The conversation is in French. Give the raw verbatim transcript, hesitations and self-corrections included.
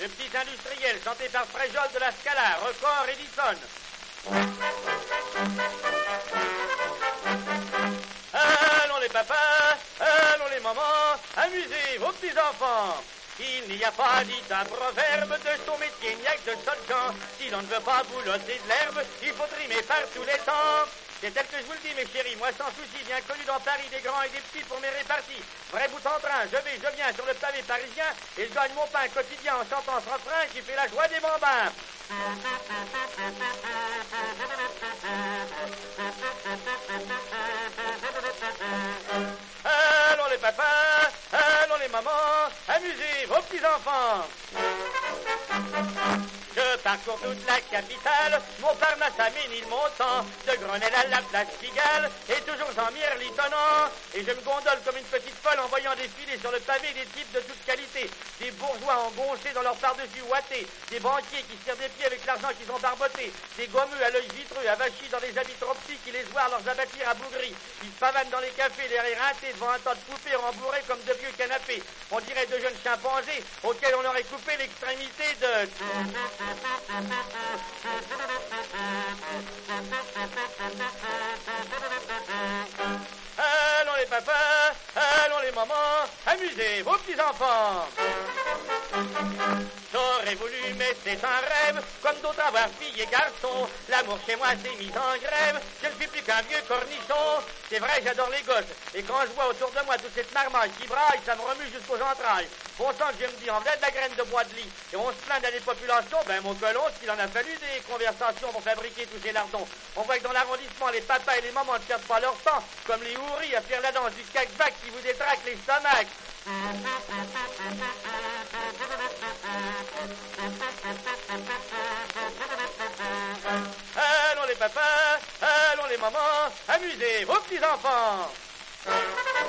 le petit industriel chanté par Fréjol de la Scala, record Edison. Allons les papas, allons les mamans, amusez vos petits-enfants. Il n'y a pas, dit un proverbe, de son métier, il n'y a que de seul camp. Si l'on ne veut pas boulotter de l'herbe, il faut trimer par tous les temps. C'est tel que je vous le dis, mes chéris, moi sans souci, bien connu dans Paris, des grands et des petits pour mes réparties. Vrai bout en train, je vais, je viens sur le pavé parisien et je gagne mon pain quotidien en chantant ce refrain qui fait la joie des bambins. Allons les papas, allons les mamans, amusez vos petits-enfants. Je parcours toute la capitale, Montparnasse à Ménilmontant, de Grenelle à la place Pigalle, et toujours en mirlitonnant. Et je me gondole comme une petite folle en voyant défiler sur le pavé des types de toute qualité. Des bourgeois engoncés dans leur par-dessus ouaté, des banquiers qui se tirent des pieds avec l'argent qu'ils ont barboté, des gommeux à l'œil vitreux, avachis dans des habits trop petits qui les voient leurs abattir à bougris. Ils pavanent dans les cafés, les éreintés devant un tas de poupées rembourrées comme de vieux canapés. On dirait de jeunes chimpanzés auxquels on aurait coupé l'extrémité de... Allons les papas, allons les mamans, amusez vos petits-enfants. J'aurais voulu, mais c'est un rêve, comme d'autres avoir filles et garçons. L'amour chez moi s'est mis en grève, je ne suis plus qu'un vieux cornichon. C'est vrai, j'adore les gosses, et quand je vois autour de moi toute cette marmaille qui braille, ça me remue jusqu'aux entrailles. Bon sang que je me dis, en vrai de la graine de bois de lit, et on se plaint dans les populations, ben mon colon, s'il en a fallu des conversations pour fabriquer tous ces lardons. On voit que dans l'arrondissement, les papas et les mamans ne perdent pas leur temps, comme les houris à faire la danse du cac-bac qui vous détraque les stomachs. Allons les papas, allons les mamans, amusez vos petits-enfants.